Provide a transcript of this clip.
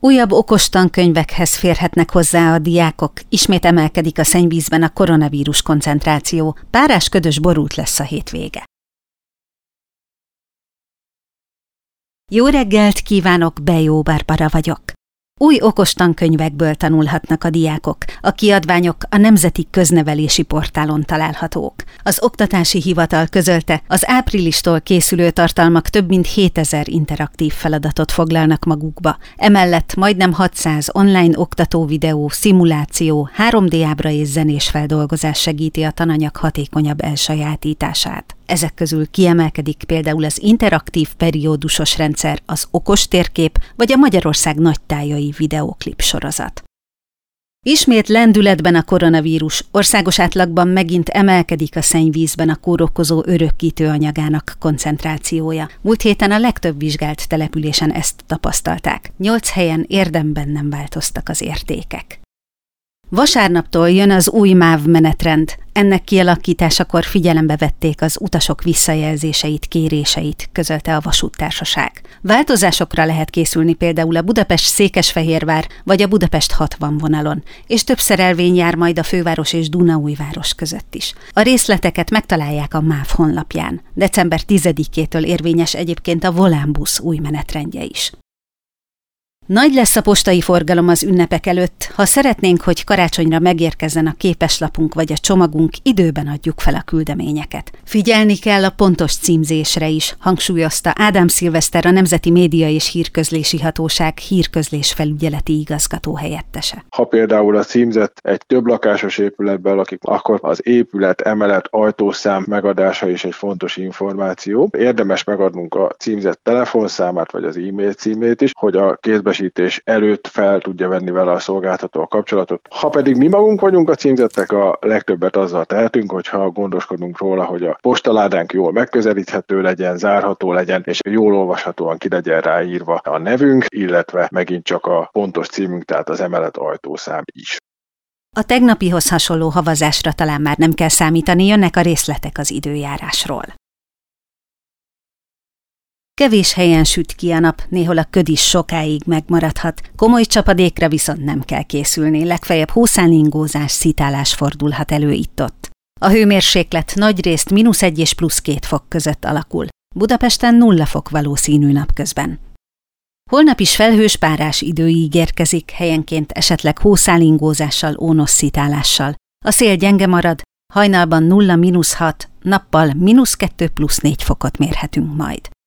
Újabb okos tankönyvekhez férhetnek hozzá a diákok, ismét emelkedik a szennyvízben a koronavírus koncentráció, párás ködös borult lesz a hétvége. Jó reggelt kívánok, Bejó Barbara vagyok. Új okos tankönyvekből tanulhatnak a diákok. A kiadványok a Nemzeti Köznevelési Portálon találhatók. Az Oktatási Hivatal közölte, az áprilistól készülő tartalmak több mint 7000 interaktív feladatot foglalnak magukba. Emellett majdnem 600 online oktató videó, szimuláció, 3D ábra és zenés feldolgozás segíti a tananyag hatékonyabb elsajátítását. Ezek közül kiemelkedik például az interaktív periódusos rendszer, az okos térkép vagy a Magyarország nagytájai videóklip sorozat. Ismét lendületben a koronavírus, országos átlagban megint emelkedik a szennyvízben a kórokozó örökkítő anyagának koncentrációja. Múlt héten a legtöbb vizsgált településen ezt tapasztalták. 8 helyen érdemben nem változtak az értékek. Vasárnaptól jön az új MÁV menetrend. Ennek kialakításakor figyelembe vették az utasok visszajelzéseit, kéréseit, közölte a vasúttársaság. Változásokra lehet készülni például a Budapest-Székesfehérvár vagy a Budapest 60 vonalon, és több szerelvény jár majd a főváros és Dunaújváros között is. A részleteket megtalálják a MÁV honlapján. December 10-től érvényes egyébként a Volánbusz új menetrendje is. Nagy lesz a postai forgalom az ünnepek előtt. Ha szeretnénk, hogy karácsonyra megérkezzen a képeslapunk vagy a csomagunk, időben adjuk fel a küldeményeket. Figyelni kell a pontos címzésre is, hangsúlyozta Ádám Szilveszter, a Nemzeti Média és Hírközlési Hatóság hírközlésfelügyeleti igazgató helyettese. Ha például a címzett egy több lakásos épületben lakik, akkor az épület, emelet, ajtószám megadása is egy fontos információ. Érdemes megadnunk a címzett telefonszámát vagy az e-mail címét is, hogy a kézbe előtt fel tudja venni vele a szolgáltató a kapcsolatot. Ha pedig mi magunk vagyunk a címzettek, a legtöbbet azzal tehetünk, hogyha gondoskodunk róla, hogy a postaládánk jól megközelíthető legyen, zárható legyen, és jól olvashatóan ki legyen ráírva a nevünk, illetve megint csak a pontos címünk, tehát az emelet ajtószám is. A tegnapihoz hasonló havazásra talán már nem kell számítani, jönnek a részletek az időjárásról. Kevés helyen süt ki a nap, néhol a köd is sokáig megmaradhat. Komoly csapadékra viszont nem kell készülni, legfeljebb hószálingózás, szitálás fordulhat elő itt-ott. A hőmérséklet nagyrészt -1 és +2 fok között alakul. Budapesten 0 fok valószínű napközben. Holnap is felhős párás idő ígérkezik, helyenként esetleg hószálingózással, ónos szitálással. A szél gyenge marad, hajnalban 0-6, nappal -2 + 4 fokot mérhetünk majd.